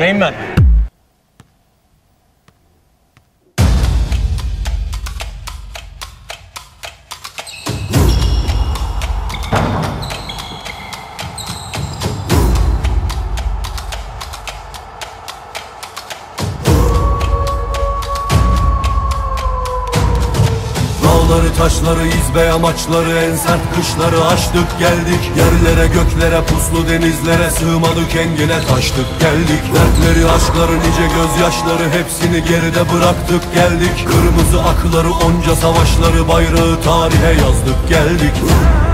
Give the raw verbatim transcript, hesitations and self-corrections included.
Çıkayım ben. Dağları taşları izbe yamaçları en sert kışları aştık geldik. Yerlere göklere puslu denizlere sığmadık engine taştık geldik. Dertleri aşkları nice gözyaşları hepsini geride bıraktık geldik. Kırmızı akları onca savaşları bayrağı tarihe yazdık geldik.